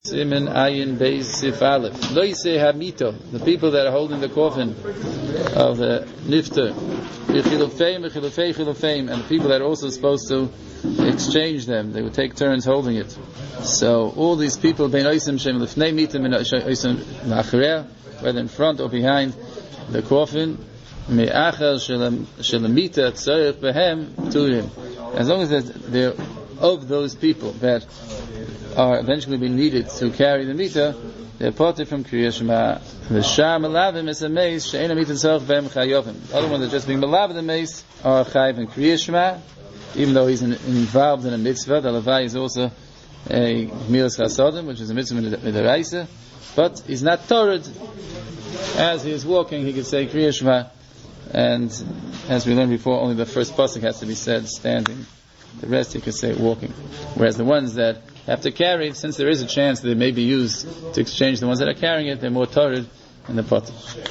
Simen Ayin Beis Sif Aleph. Loisei Hamito, the people that are holding the coffin of the Nifter, and the people that are also supposed to exchange them, they would take turns holding it. So all these people, Ben Oisim Shem Lifnei Mitim and Oisim La'achreya, whether in front or behind the coffin, Me'achar Shelamita Tzorech Behem Turim. As long as they're of those people that are eventually being needed to carry the mita, they're parted from Kriya Shema. The Shah Malavim is a mace, She'ena Mita Tzorech Behem Chayovim. The other ones that are just being Malav the mace are Chayiv in Kriya Shema, even though he's involved in a mitzvah. The Levai is also a Gemilas Chasodim, which is a mitzvah midaraisa, but he's not Torah. As he is walking, he could say Kriya Shema, and as we learned before, only the first pasuk has to be said standing. The rest he could say walking. Whereas the ones that have to carry, since there is a chance that they may be used to exchange the ones that are carrying it, they're more torrid in the pot.